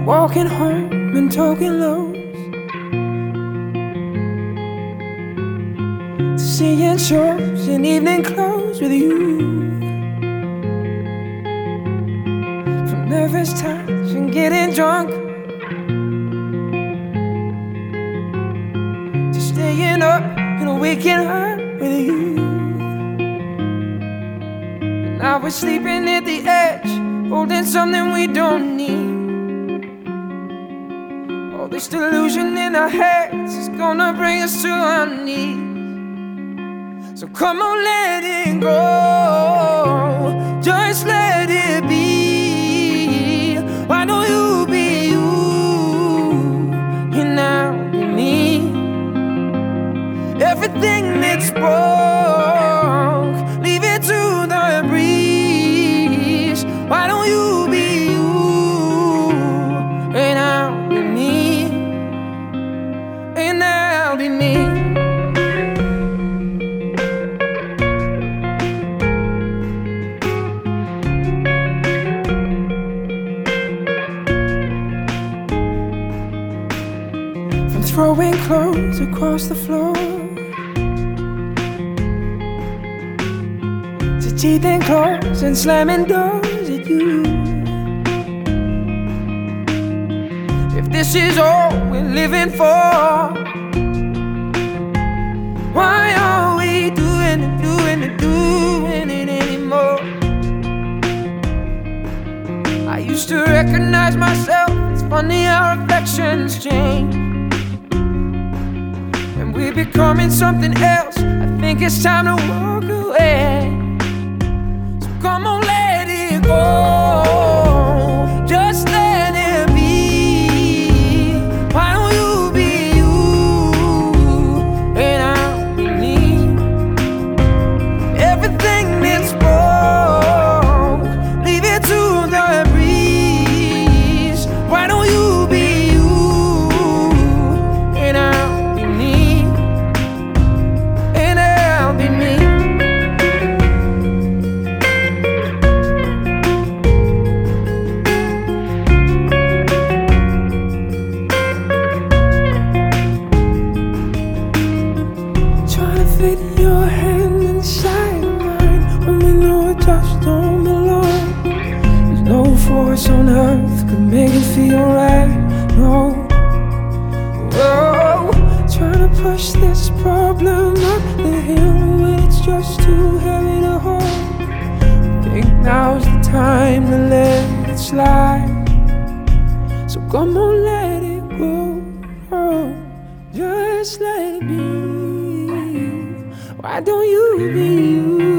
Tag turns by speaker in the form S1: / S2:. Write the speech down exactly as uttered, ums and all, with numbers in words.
S1: walking home and talking lows, to seeing shows in evening clothes with you, from nervous touch and getting drunk, to staying up and waking up with you. And now we're sleeping at the edge, holding something we don't need. All this delusion in our heads is gonna bring us to our knees. So come on, let it go, just let it be. Why don't you be you, and now be me? Everything that's broke, leave it to the breeze. Why don't you be you, and I'll be me, and I'll be me. From throwing clothes across the floor, to teething claws and slamming doors at you. If this is all we're living for, why are we doing it, doing it, doing it anymore? I used to recognize myself, it's funny how reflections change. When we're becoming something else, I think it's time to walk away. So come on, let it go, just let it be. Why don't you be you, and I'll be me? Everything that's broke, leave it to the breeze. Why don't you be you, and I'll be me, and I'll be me. Trying to fit your hand inside of mine when we know it just don't belong. There's no force on earth could make it feel right. No. Whoa. Trying to push this problem up the hill when it's just too heavy to hold. Think now's the time to let it slide. So come on, let it go, oh, just let it be. Why don't you be you?